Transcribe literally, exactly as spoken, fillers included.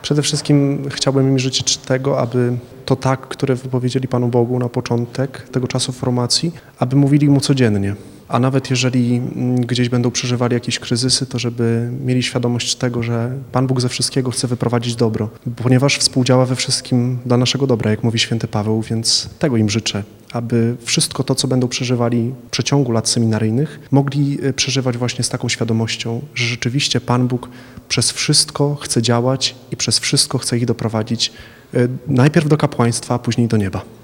Przede wszystkim chciałbym im życzyć tego, aby to tak, które wypowiedzieli Panu Bogu na początek tego czasu formacji, aby mówili Mu codziennie. A nawet jeżeli gdzieś będą przeżywali jakieś kryzysy, to żeby mieli świadomość tego, że Pan Bóg ze wszystkiego chce wyprowadzić dobro, ponieważ współdziała we wszystkim dla naszego dobra, jak mówi święty Paweł, więc tego im życzę, aby wszystko to, co będą przeżywali w przeciągu lat seminaryjnych, mogli przeżywać właśnie z taką świadomością, że rzeczywiście Pan Bóg przez wszystko chce działać i przez wszystko chce ich doprowadzić najpierw do kapłaństwa, a później do nieba.